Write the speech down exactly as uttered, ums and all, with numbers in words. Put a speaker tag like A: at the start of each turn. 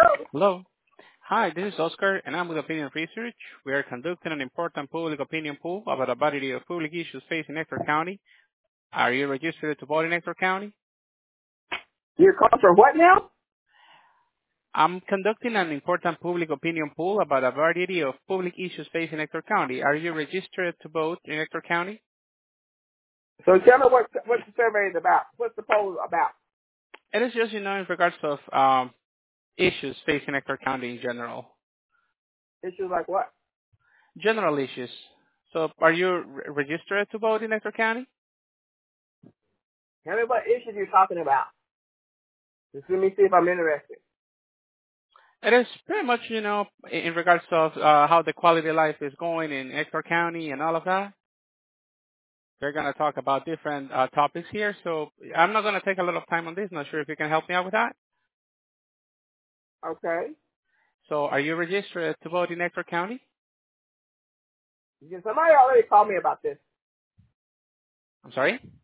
A: Hello. Hi, this is Oscar, and I'm with Opinion Research. We are conducting an important public opinion poll about a variety of public issues facing Ector County. Are you registered to vote in Ector County?
B: You're calling for what now?
A: I'm conducting an important public opinion poll about a variety of public issues facing Ector County. Are you registered to vote in Ector County?
B: So tell me what what the survey is about. What's the poll about?
A: It is just, you know, in regards of um, issues facing Ector County in general.
B: Issues like what?
A: General issues. So are you re- registered to vote in Ector County?
B: Tell me what issues you're talking about. Just let me see if I'm interested.
A: It is pretty much, you know, in in regards of uh, how the quality of life is going in Ector County and all of that. We're going to talk about different uh, topics here, so I'm not going to take a lot of time on this. Not sure if you can help me out with that.
B: Okay.
A: So are you registered to vote in Ector County?
B: Because somebody already called me about this.
A: I'm sorry?